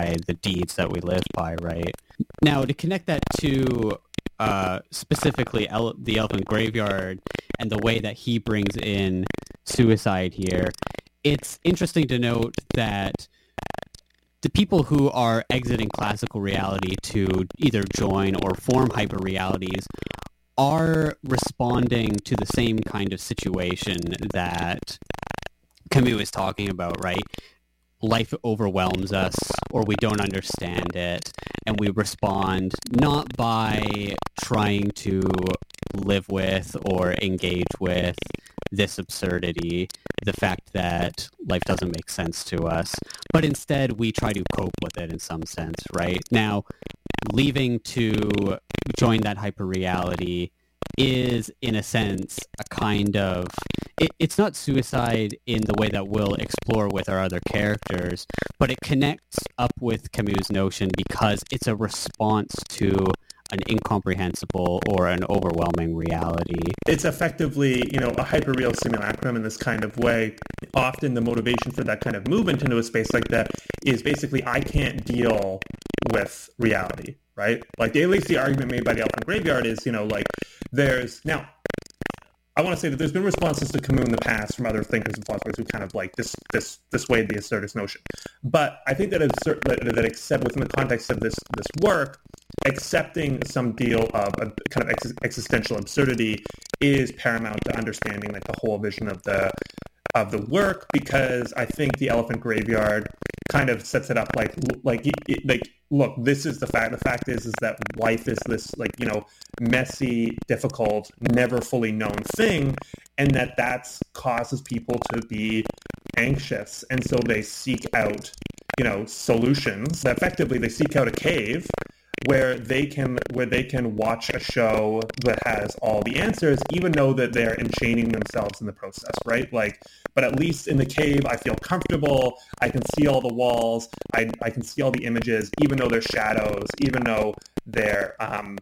the deeds that we live by, right? Now, to connect that to specifically the Elven Graveyard and the way that he brings in suicide here, it's interesting to note that the people who are exiting classical reality to either join or form hyper-realities are responding to the same kind of situation that Camus is talking about, right? Life overwhelms us, or we don't understand it, and we respond not by trying to live with or engage with this absurdity, the fact that life doesn't make sense to us, but instead we try to cope with it in some sense, right? Now, leaving to join that hyper-reality is, in a sense, a kind of... It's not suicide in the way that we'll explore with our other characters, but it connects up with Camus' notion because it's a response to an incomprehensible or an overwhelming reality. It's effectively, a hyperreal simulacrum in this kind of way. Often the motivation for that kind of movement into a space like that is basically, I can't deal with reality, right? Like, at least the argument made by the Elven Graveyard is, there's... Now, I want to say that there's been responses to Camus in the past from other thinkers and philosophers who kind of like this way the absurdist notion. But I think that except within the context of this work, accepting some deal of a kind of existential absurdity is paramount to understanding like the whole vision of the work, because I think the Elephant Graveyard kind of sets it up like look, this is the fact. The fact is that life is this messy, difficult, never fully known thing, and that causes people to be anxious, and so they seek out solutions. Effectively, they seek out a cave where they can watch a show that has all the answers, even though that they're enchaining themselves in the process, right? But at least in the cave, I feel comfortable. I can see all the walls. I can see all the images, even though they're shadows, even though they're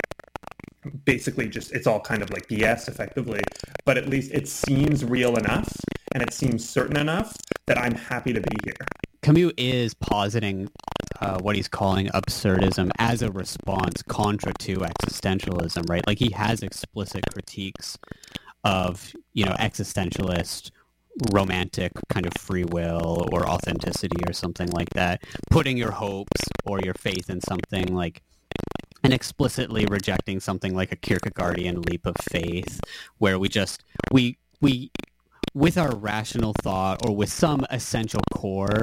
basically just, it's all kind of like BS effectively. But at least it seems real enough and it seems certain enough that I'm happy to be here. Camus is positing what he's calling absurdism as a response contra to existentialism, right? Like, he has explicit critiques of, existentialist romantic kind of free will or authenticity or something like that, putting your hopes or your faith in something like, and explicitly rejecting something like a Kierkegaardian leap of faith, where we with our rational thought or with some essential core,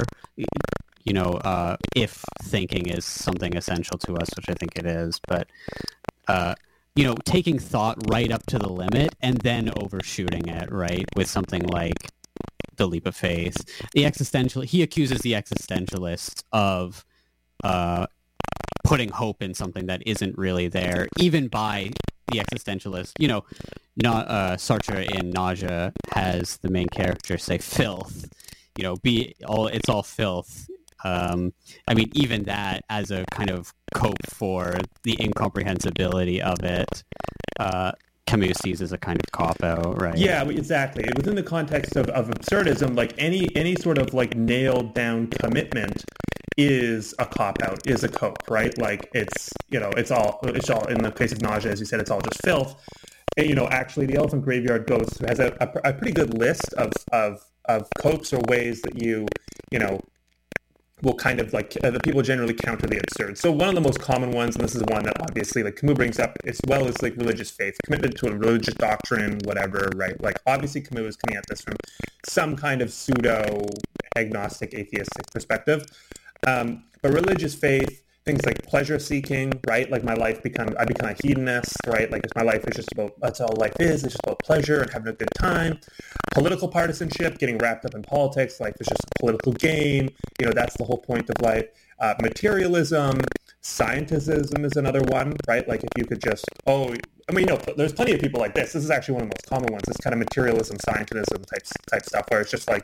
if thinking is something essential to us, which I think it is, but, taking thought right up to the limit and then overshooting it, right, with something like the leap of faith. He accuses the existentialists of putting hope in something that isn't really there, even by the existentialist. Sartre in Nausea has the main character say filth, it's all filth. Even that as a kind of cope for the incomprehensibility of it, Camus sees as a kind of cop-out, right? Yeah, exactly. Within the context of absurdism, like any sort of like nailed down commitment is a cop-out, is a cope, right? Like it's all in the case of Nausea, as you said, it's all just filth. And, actually the Elephant Graveyard has a pretty good list of copes or ways that you will kind of like the people generally counter the absurd. So one of the most common ones, and this is one that obviously like Camus brings up, as well as like religious faith, commitment to a religious doctrine, whatever, right? Like obviously Camus is coming at this from some kind of pseudo agnostic atheistic perspective, but religious faith, things like pleasure seeking, right? Like I become a hedonist, right? Like my life is just about, that's all life is. It's just about pleasure and having a good time. Political partisanship, getting wrapped up in politics. Life is just a political game. That's the whole point of life. Materialism, scientism is another one, right? Like if you could just, there's plenty of people like this. This is actually one of the most common ones. This kind of materialism, scientism type stuff, where it's just like,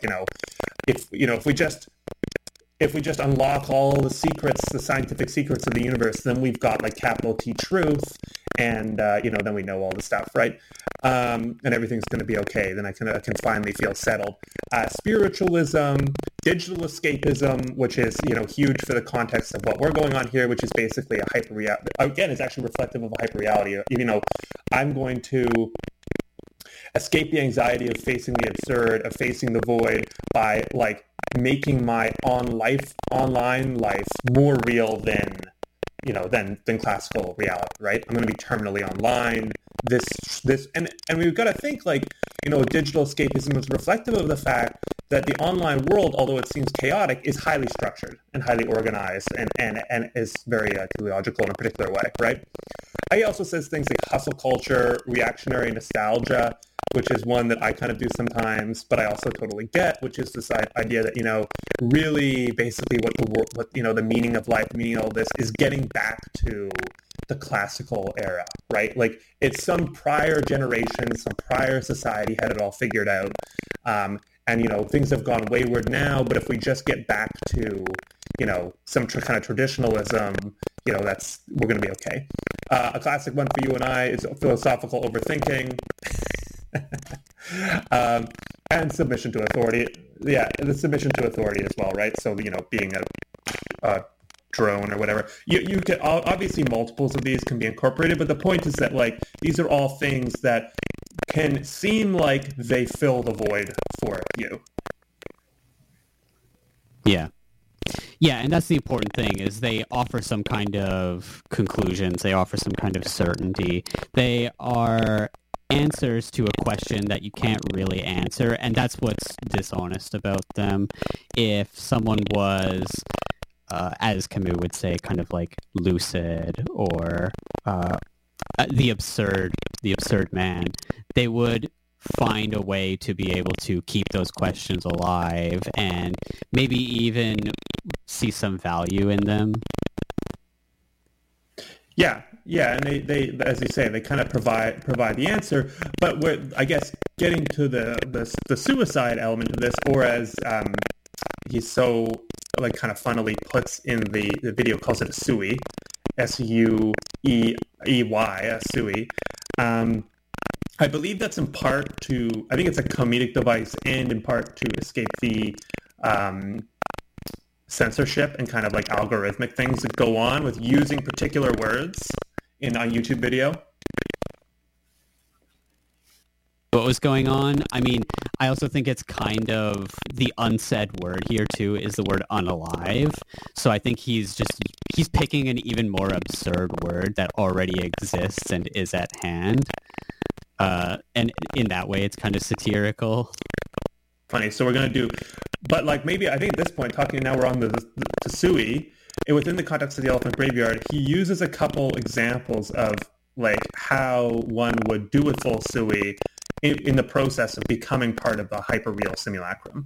if we just unlock all the secrets, the scientific secrets of the universe, then we've got like capital T truth, and then we know all the stuff, right? And everything's going to be okay. Then I can finally feel settled. Spiritualism, digital escapism, which is, huge for the context of what we're going on here, which is basically a hyper reality. Again, it's actually reflective of a hyper reality. I'm going to escape the anxiety of facing the absurd, of facing the void by making my online life more real than classical reality, right? I'm going to be terminally online. And we've got to think digital escapism is reflective of the fact that the online world, although it seems chaotic, is highly structured and highly organized and is very teleological in a particular way, right? He also says things like hustle culture, reactionary nostalgia, which is one that I kind of do sometimes, but I also totally get, which is this idea that, really basically what the meaning of life, meaning of all this is getting back to the classical era, right? It's some prior generation, some prior society had it all figured out. And things have gone wayward now, but if we just get back to, some kind of traditionalism, we're going to be okay. A classic one for you and I is philosophical overthinking. And submission to authority. Yeah, the submission to authority as well, right? So, being a drone or whatever. You can, obviously multiples of these can be incorporated, but the point is that these are all things that can seem like they fill the void for you. Yeah. Yeah, and that's the important thing, is they offer some kind of conclusions. They offer some kind of certainty. They are answers to a question that you can't really answer, and that's what's dishonest about them. If someone was, as Camus would say, kind of lucid or the absurd man, they would find a way to be able to keep those questions alive and maybe even see some value in them. Yeah, and they as you say, they kind of provide the answer. But we're, I guess, getting to the suicide element of this, or as he's so kind of funnily puts in the video, calls it a SUEY, SUEEY, a SUEY. I believe that's in part to, I think it's a comedic device, and in part to escape the censorship and kind of algorithmic things that go on with using particular words in a YouTube video. What was going on? I mean, I also think it's kind of the unsaid word here too is the word unalive. So I think he's picking an even more absurd word that already exists and is at hand. And in that way, it's kind of satirical. Funny. So we're going to do, but maybe I think at this point, now we're on the SUEY, and within the context of the Elephant Graveyard, he uses a couple examples of how one would do a full SUEY in the process of becoming part of the hyperreal simulacrum.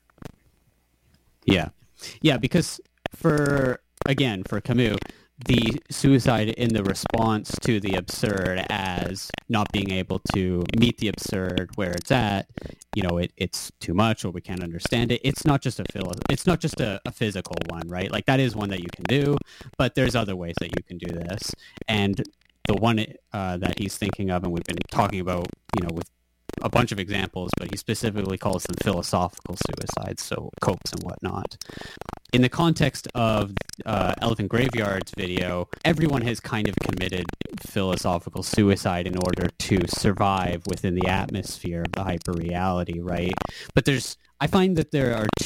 Yeah, because for Camus, the suicide in the response to the absurd as not being able to meet the absurd where it's at, it's too much or we can't understand it. It's not just a physical one, right? That is one that you can do, but there's other ways that you can do this. And the one that he's thinking of, and we've been talking about, with a bunch of examples, but he specifically calls them philosophical suicides, so copes and whatnot. In the context of Elephant Graveyard's video, everyone has kind of committed philosophical suicide in order to survive within the atmosphere of the hyperreality, right? But I find that there are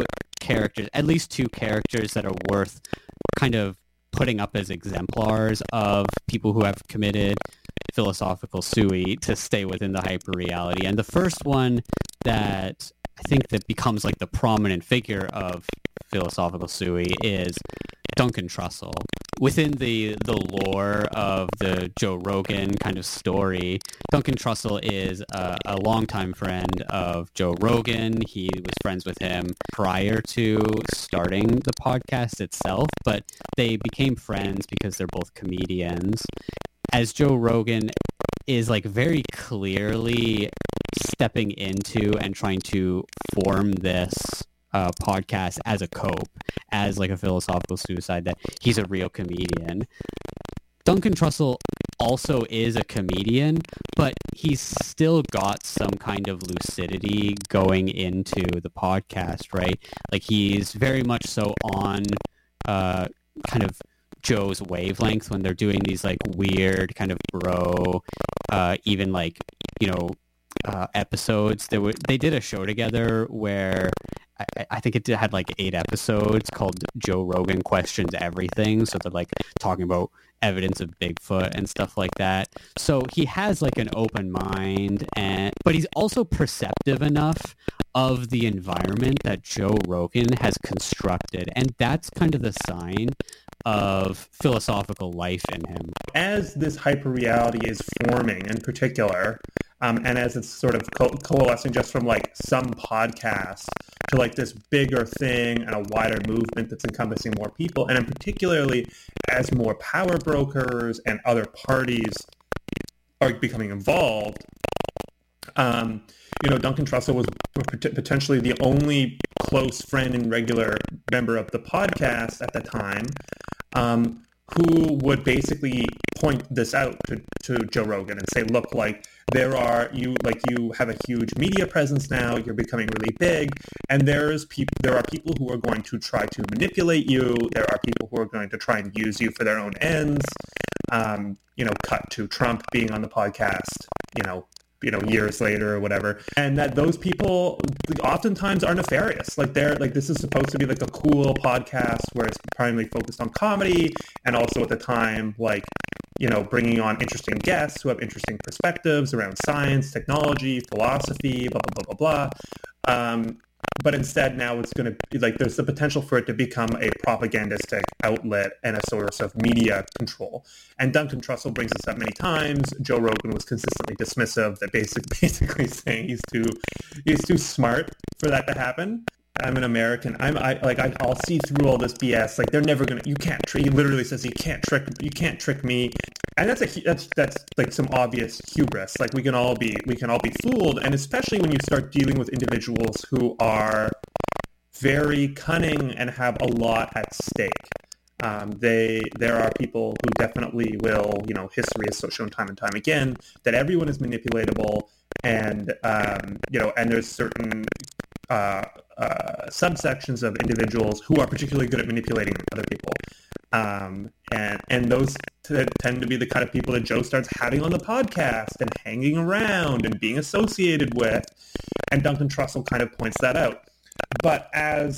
at least two characters that are worth kind of putting up as exemplars of people who have committed philosophical SUEY to stay within the hyperreality. And the first one that I think that becomes the prominent figure of philosophical SUEY is Duncan Trussell. Within the lore of the Joe Rogan kind of story, Duncan Trussell is a longtime friend of Joe Rogan. He was friends with him prior to starting the podcast itself, but they became friends because they're both comedians. As Joe Rogan is very clearly stepping into and trying to form this podcast as a cope, as a philosophical suicide, that he's a real comedian. Duncan Trussell also is a comedian, but he's still got some kind of lucidity going into the podcast, right? Like he's very much so on kind of Joe's wavelength when they're doing these like weird kind of bro, even like, you know, episodes. They did a show together where I think it had like 8 episodes called Joe Rogan Questions Everything. So they're like talking about evidence of Bigfoot and stuff like that. So he has like an open mind, but he's also perceptive enough of the environment that Joe Rogan has constructed. And that's kind of the sign of philosophical life in him. As this hyperreality is forming in particular, and as it's sort of coalescing just from like some podcast to like this bigger thing and a wider movement that's encompassing more people, and in particularly as more power brokers and other parties are becoming involved, you know, Duncan Trussell was potentially the only close friend and regular member of the podcast at the time, who would basically point this out to Joe Rogan and say, look, like you have a huge media presence now, you're becoming really big, and there are people who are going to try to manipulate you, there are people who are going to try and use you for their own ends, you know, cut to Trump being on the podcast, you know, years later or whatever, and that those people oftentimes are nefarious. Like this is supposed to be like a cool podcast where it's primarily focused on comedy, and also at the time, like, you know, bringing on interesting guests who have interesting perspectives around science, technology, philosophy, blah, blah, blah, blah, blah. But instead now it's going to be like there's the potential for it to become a propagandistic outlet and a source of media control. And Duncan Trussell brings this up many times. Joe Rogan was consistently dismissive, that basically saying he's too smart for that to happen. I'm an American. I'll see through all this BS. Like they're never gonna. You can't trick. He literally says you can't trick me. And that's like some obvious hubris. Like we can all be fooled, and especially when you start dealing with individuals who are very cunning and have a lot at stake. There are people who definitely will, you know, history has shown time and time again that everyone is manipulatable, and you know, and there's certain subsections of individuals who are particularly good at manipulating other people. And those tend to be the kind of people that Joe starts having on the podcast and hanging around and being associated with. And Duncan Trussell kind of points that out. But as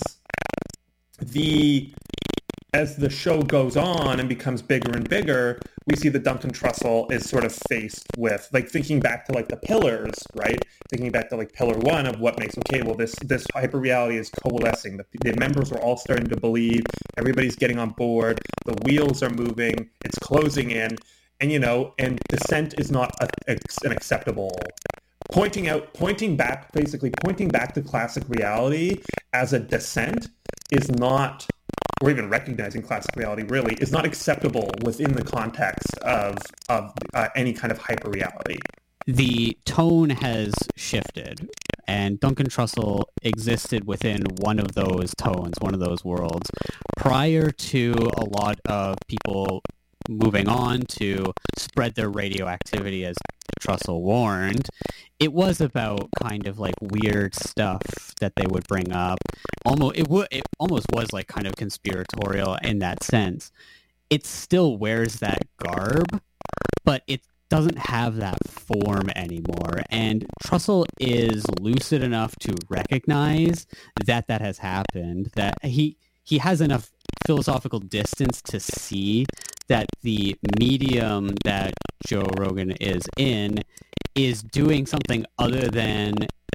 the show goes on and becomes bigger and bigger, we see that Duncan Trussell is sort of faced with, like, thinking back to like the pillars, right? Thinking back to like pillar 1 of what makes, okay, well, this hyperreality is coalescing. The members are all starting to believe, everybody's getting on board, the wheels are moving, it's closing in, and, you know, and dissent is not an acceptable. Pointing back to classic reality as a dissent is not, or even recognizing classic reality really, is not acceptable within the context of any kind of hyperreality. The tone has shifted, and Duncan Trussell existed within one of those tones, one of those worlds, prior to a lot of people moving on to spread their radioactivity, as Trussell warned. It was about kind of like weird stuff that they would bring up. It almost was like kind of conspiratorial in that sense. It still wears that garb, but it doesn't have that form anymore. And Trussell is lucid enough to recognize that has happened, that he has enough philosophical distance to see that the medium that Joe Rogan is in is doing something other than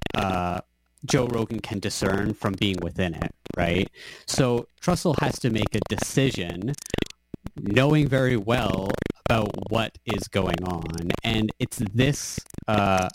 Joe Rogan can discern from being within it, right? So Trussell has to make a decision knowing very well about what is going on. And it's this kind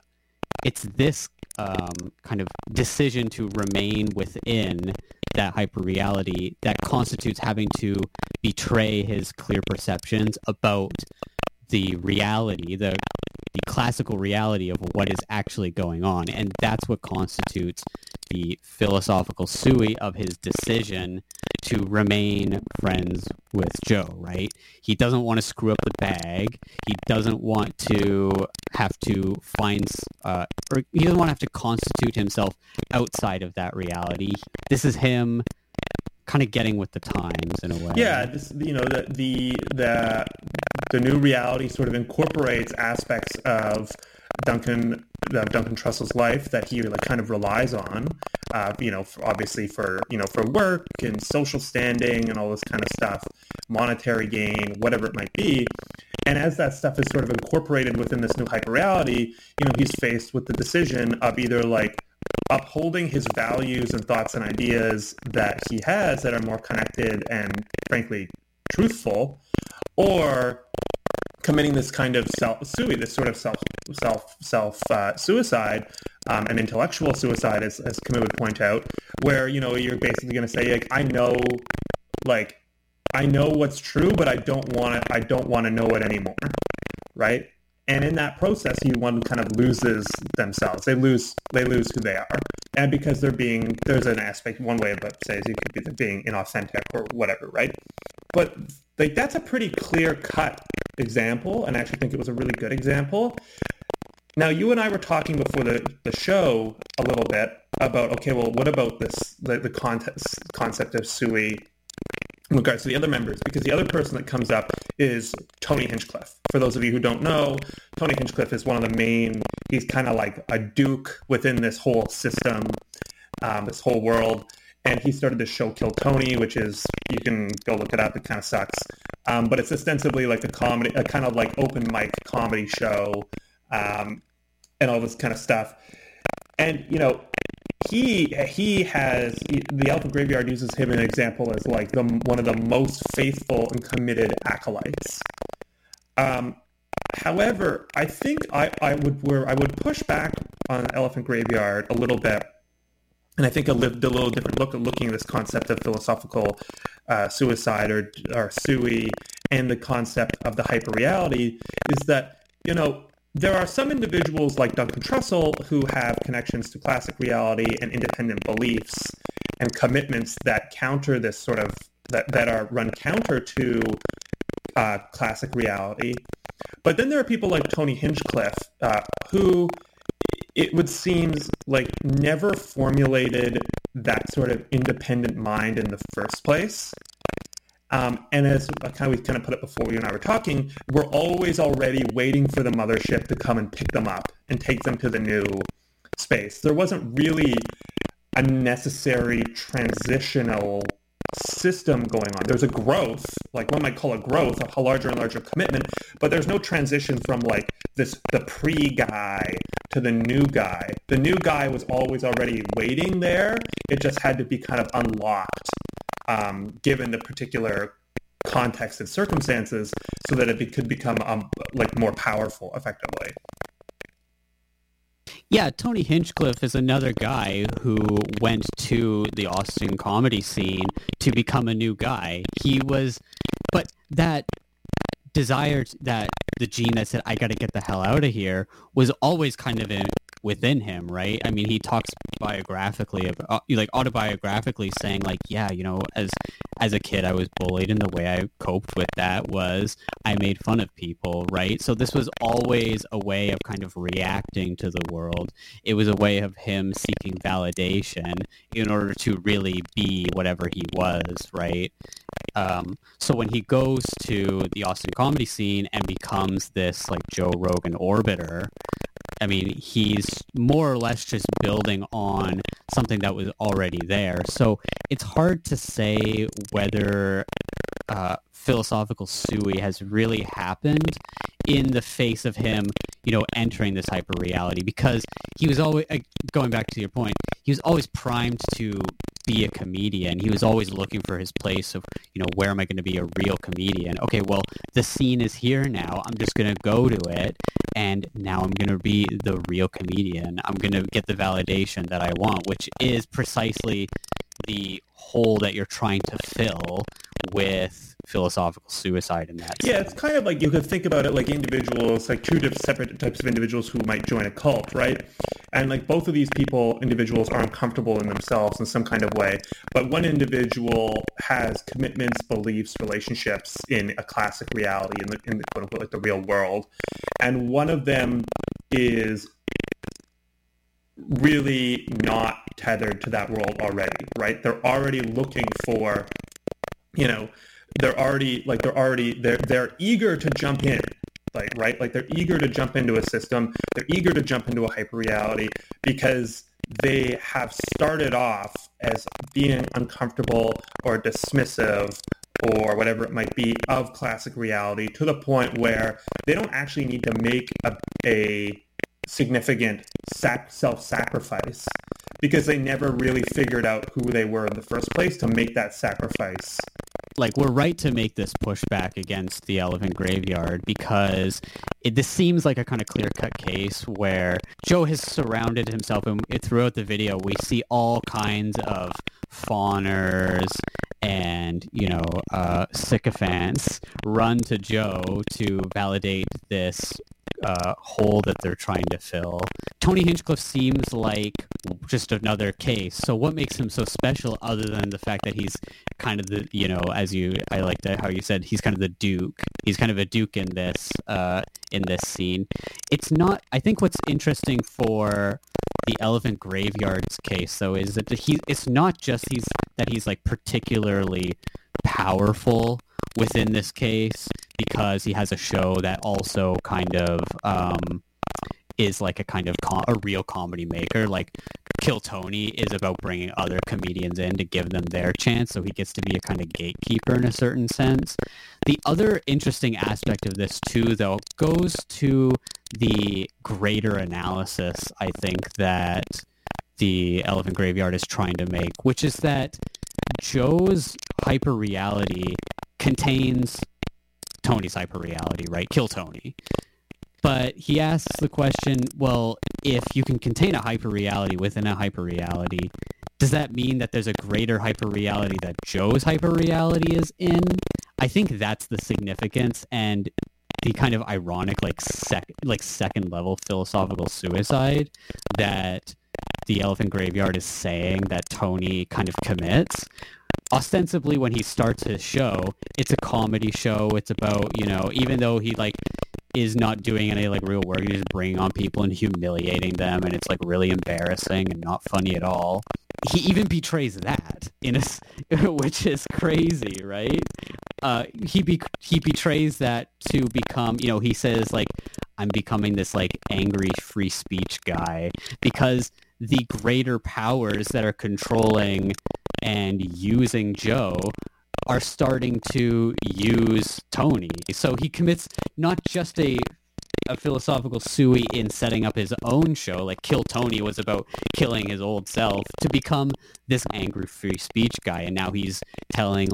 of decision to remain within that hyperreality that constitutes having to betray his clear perceptions about the reality, the classical reality of what is actually going on. And that's what constitutes the philosophical sui of his decision to remain friends with Joe, right? He doesn't want to screw up the bag. He doesn't want to have to or he doesn't want to have to constitute himself outside of that reality. This is him kind of getting with the times in a way. Yeah, this, the new reality sort of incorporates aspects of Duncan Trussell's life that he kind of relies on, obviously for work and social standing and all this kind of stuff, monetary gain, whatever it might be. And as that stuff is sort of incorporated within this new hyperreality, he's faced with the decision of either upholding his values and thoughts and ideas that he has that are more connected and frankly truthful, or committing this kind of this sort of suicide, and intellectual suicide, as Camus would point out, where you're basically going to say, I know what's true, but I don't want to know it anymore, right? And in that process, one kind of loses themselves. They lose who they are, and because there's an aspect. One way of saying is you could be being inauthentic or whatever, right? But that's a pretty clear-cut example, and I actually think it was a really good example. Now, you and I were talking before the show a little bit about, okay, well, what about the concept of Sui in regards to the other members? Because the other person that comes up is Tony Hinchcliffe. For those of you who don't know, Tony Hinchcliffe is one of the main, he's kind of like a duke within this whole system, this whole world. And he started this show, Kill Tony, which is, you can go look it up, it kind of sucks. But it's ostensibly like a kind of like open mic comedy show, and all this kind of stuff. And, the Elephant Graveyard uses him as an example as one of the most faithful and committed acolytes. However, I think I would push back on Elephant Graveyard a little bit, and I think a little different look at looking at this concept of philosophical suicide or sui, and the concept of the hyperreality is that there are some individuals like Duncan Trussell who have connections to classic reality and independent beliefs and commitments that counter this sort of that are run counter to classic reality. But then there are people like Tony Hinchcliffe who it would seem like never formulated that sort of independent mind in the first place. And as we kind of put it before you and I were talking, we're always already waiting for the mothership to come and pick them up and take them to the new space. There wasn't really a necessary transitional system going on. There's a growth, like one might call a growth, a larger and larger commitment, but there's no transition from the pre-guy to the new guy. The new guy was always already waiting there. It just had to be kind of unlocked, given the particular context and circumstances, so that it could become more powerful effectively. Yeah, Tony Hinchcliffe is another guy who went to the Austin comedy scene to become a new guy. But that desire, that the gene that said, I got to get the hell out of here, was always kind of within him, right? I mean, he talks autobiographically saying as a kid I was bullied, and the way I coped with that was I made fun of people, right? So this was always a way of kind of reacting to the world. It was a way of him seeking validation in order to really be whatever he was, right? So when he goes to the Austin comedy scene and becomes this Joe Rogan orbiter, I mean, he's more or less just building on something that was already there. So it's hard to say whether philosophical sui has really happened in the face of him, entering this hyper reality, because he was always, going back to your point, he was always primed to be a comedian. He was always looking for his place of, where am I going to be a real comedian? Okay, well, the scene is here now. I'm just going to go to it, and now I'm going to be the real comedian. I'm going to get the validation that I want, which is precisely the hole that you're trying to fill with philosophical suicide in that sense. Yeah, it's kind of like you could think about it like individuals, like two separate types of individuals who might join a cult, right? And like both of these individuals are uncomfortable in themselves in some kind of way. But one individual has commitments, beliefs, relationships in a classic reality, in the quote unquote, like the real world. And one of them is really not tethered to that world already, right? They're already looking for, they're eager to jump in, right? Like they're eager to jump into a system. They're eager to jump into a hyperreality because they have started off as being uncomfortable or dismissive or whatever it might be of classic reality to the point where they don't actually need to make a significant self-sacrifice because they never really figured out who they were in the first place to make that sacrifice. Like, we're right to make this pushback against the Elephant Graveyard because this seems like a kind of clear-cut case where Joe has surrounded himself, and throughout the video we see all kinds of fawners and, sycophants run to Joe to validate this hole that they're trying to fill. Tony Hinchcliffe seems like just another case. So what makes him so special other than the fact that he's kind of the, I liked how you said he's kind of the Duke. He's kind of a Duke in this scene. It's not, I think what's interesting for the Elephant Graveyard's case though is that it's not just that he's like particularly powerful within this case because he has a show that also kind of is like a kind of a real comedy maker. Like Kill Tony is about bringing other comedians in to give them their chance, so he gets to be a kind of gatekeeper in a certain sense. The other interesting aspect of this too, though, goes to the greater analysis I think that the Elephant Graveyard is trying to make, which is that Joe's hyperreality contains Tony's hyperreality, right? Kill Tony. But he asks the question, well, if you can contain a hyperreality within a hyperreality, does that mean that there's a greater hyperreality that Joe's hyperreality is in? I think that's the significance and the kind of ironic, second level philosophical suicide that the Elephant Graveyard is saying that Tony kind of commits. Ostensibly, when he starts his show, it's a comedy show. It's about, even though he is not doing any real work, he's just bringing on people and humiliating them, and it's really embarrassing and not funny at all. He even betrays that which is crazy, right? He betrays that to become, he says I'm becoming this angry free speech guy because the greater powers that are controlling and using Joe are starting to use Tony. So he commits not just a philosophical sui in setting up his own show, like Kill Tony was about killing his old self, to become this angry free speech guy, and now he's telling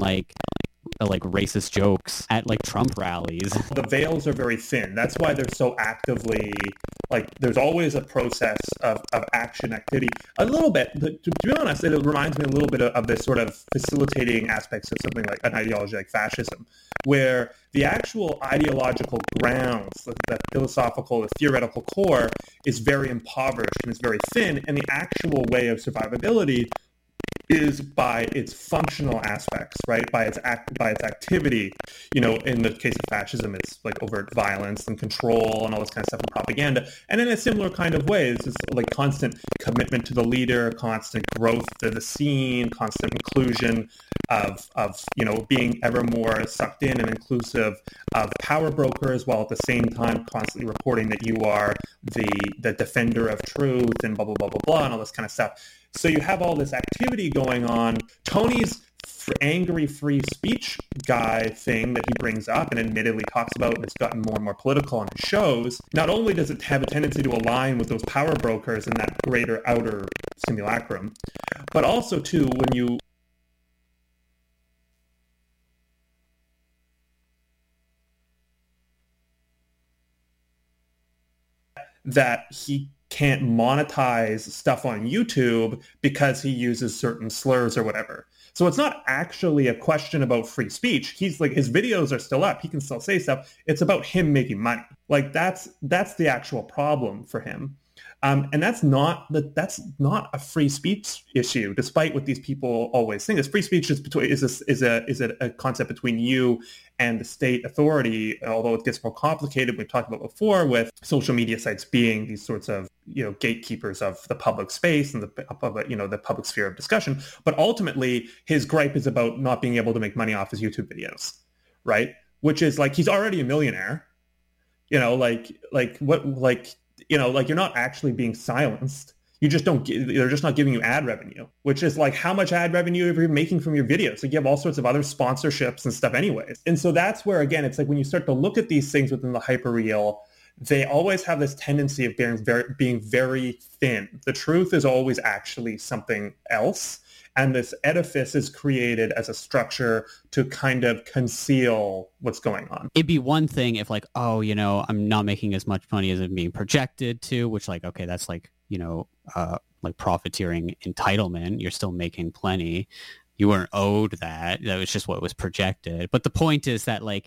racist jokes at Trump rallies. The veils are very thin. That's why they're so actively there's always a process of action activity. A little bit, to be honest, it reminds me a little bit of this sort of facilitating aspects of something like an ideology like fascism, where the actual ideological grounds, the philosophical, the theoretical core is very impoverished and it's very thin, and the actual way of survivability is by its functional aspects, right? By its activity. In the case of fascism, it's overt violence and control and all this kind of stuff and propaganda. And in a similar kind of way, it's constant commitment to the leader, constant growth to the scene, constant inclusion of being ever more sucked in and inclusive of power brokers, while at the same time constantly reporting that you are the defender of truth and blah blah blah blah blah and all this kind of stuff. So you have all this activity going on. Tony's angry free speech guy thing that he brings up and admittedly talks about, and it's gotten more and more political on his shows, not only does it have a tendency to align with those power brokers and that greater outer simulacrum, but also too, when you that he can't monetize stuff on YouTube because he uses certain slurs or whatever. So it's not actually a question about free speech. He's like, his videos are still up. He can still say stuff. It's about him making money. Like that's the actual problem for him. And that's not a free speech issue, despite what these people always think. Is free speech is a concept between you and the state authority, although it gets more complicated. We've talked about before with social media sites being these sorts of, gatekeepers of the public space and the public sphere of discussion. But ultimately, his gripe is about not being able to make money off his YouTube videos, right? Which is like, he's already a millionaire, you're not actually being silenced. They're just not giving you ad revenue, which is like, how much ad revenue are you making from your videos? Like, you have all sorts of other sponsorships and stuff anyways. And so that's where, again, it's like when you start to look at these things within the hyperreal, they always have this tendency of being very thin. The truth is always actually something else. And this edifice is created as a structure to kind of conceal what's going on. It'd be one thing if like, I'm not making as much money as I'm being projected to, which like, okay, that's like, like profiteering entitlement. You're still making plenty. You weren't owed that. That was just what was projected. But the point is that like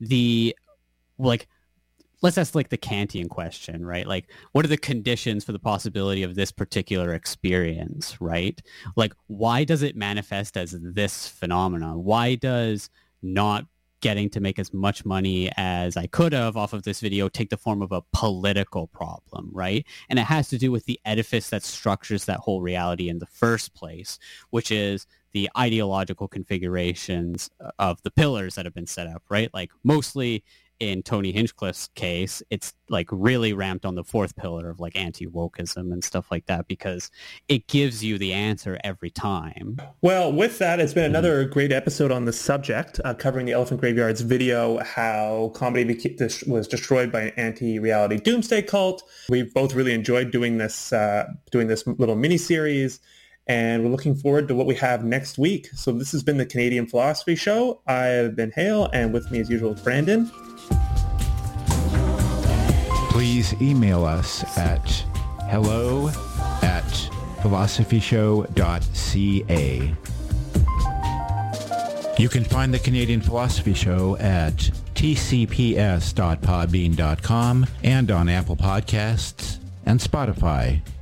let's ask like the Kantian question, right? Like, what are the conditions for the possibility of this particular experience, right? Like, why does it manifest as this phenomenon? Why does not getting to make as much money as I could have off of this video take the form of a political problem, right? And it has to do with the edifice that structures that whole reality in the first place, which is the ideological configurations of the pillars that have been set up, right? Like, mostly in Tony Hinchcliffe's case, it's like really ramped on the fourth pillar of like anti-wokeism and stuff like that, because it gives you the answer every time. Well, with that, it's been another great episode on this subject, covering the Elephant Graveyard's video, how comedy was destroyed by an anti-reality doomsday cult. We've both really enjoyed doing this little mini-series, and we're looking forward to what we have next week. So this has been the Canadian Philosophy Show. I've been Hale, and with me as usual is Brandon. Please email us at hello@philosophyshow.ca. You can find the Canadian Philosophy Show at tcps.podbean.com and on Apple Podcasts and Spotify.